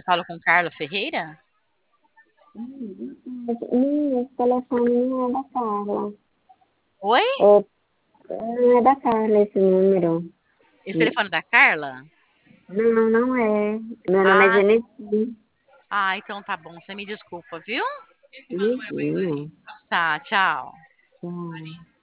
falo com Carla Ferreira? Esse telefone não é da Carla. Oi? É, não é da Carla esse número. Esse telefone da Carla? Não, não é. Meu nome é Ah, Genesi. então tá bom. Você me desculpa, viu? Imagina. Tá, tchau. Tchau.